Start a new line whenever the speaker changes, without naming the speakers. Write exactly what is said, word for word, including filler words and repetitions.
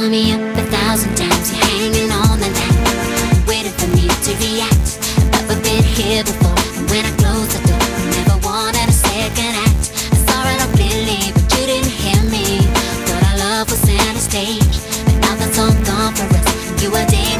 call me up a thousand times. You're hanging on the line, waiting for me to react. But we've been here before, and when I closed the door, I never wanted a second act. I saw it all clearly, but you didn't hear me. Thought our love was center stage, but now that's all gone for us. You were dating